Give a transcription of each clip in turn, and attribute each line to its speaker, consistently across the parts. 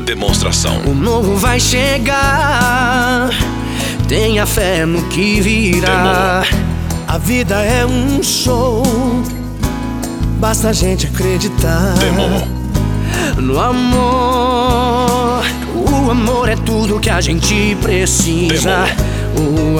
Speaker 1: Demonstração.
Speaker 2: O novo vai chegar, tenha fé no que virá. A vida é um show, basta a gente acreditar. No amor, o amor é tudo que a gente precisa. O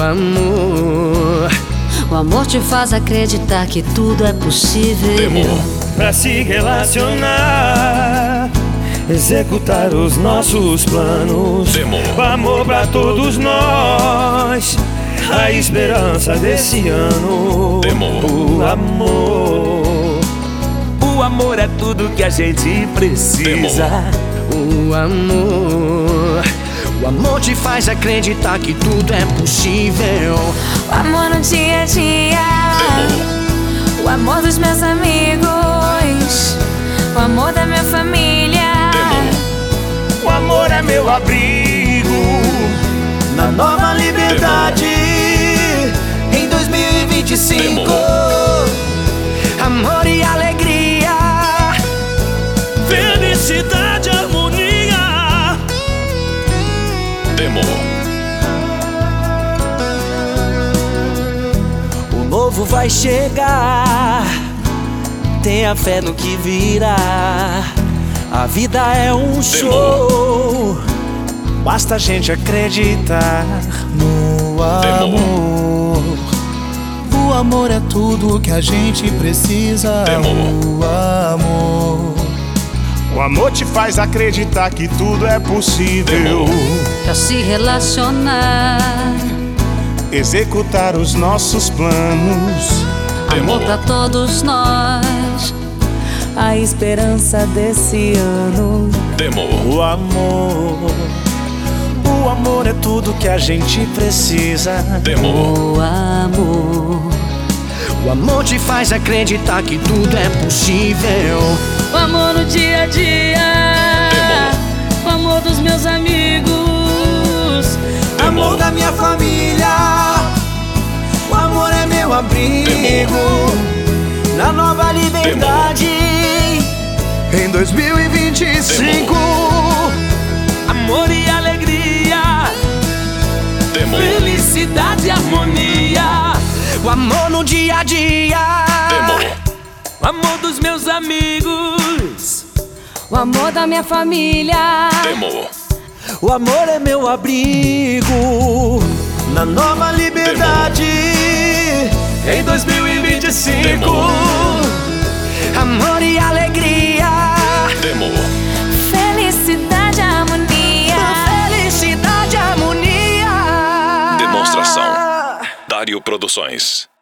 Speaker 2: amor
Speaker 3: te faz acreditar que tudo é possível.
Speaker 4: Pra se relacionar, executar os nossos planos.
Speaker 1: O
Speaker 4: amor pra todos nós, a esperança desse ano. O amor é tudo que a gente precisa.
Speaker 2: O amor te faz acreditar que tudo é possível.
Speaker 3: O amor no dia a dia, o amor dos meus amigos, o amor da minha família.
Speaker 4: O amor é meu abrigo na nova liberdade em 2025.
Speaker 2: Amor e alegria,
Speaker 4: felicidade, harmonia. O novo vai chegar, tenha fé no que virá. A vida é um show, basta a gente acreditar no amor.
Speaker 5: O amor é tudo que a gente precisa.
Speaker 6: O amor te faz acreditar que tudo é possível.
Speaker 3: Pra se relacionar,
Speaker 6: executar os nossos planos.
Speaker 3: amor pra todos nós, a esperança desse ano.
Speaker 4: O amor é tudo que a gente precisa.
Speaker 2: o amor te faz acreditar que tudo é possível.
Speaker 3: O amor no dia a dia, o amor dos meus amigos,
Speaker 4: Amor da minha família. O amor é meu abrigo na nova liberdade
Speaker 2: Em 2025,
Speaker 4: amor e alegria, felicidade e harmonia.
Speaker 2: o amor no dia a dia,
Speaker 4: O amor dos meus amigos,
Speaker 3: o amor da minha família.
Speaker 4: o amor é meu abrigo na nova liberdade em 2025.
Speaker 2: amor e alegria,
Speaker 3: Felicidade, harmonia.
Speaker 2: felicidade, harmonia.
Speaker 1: Demonstração. Dário Produções.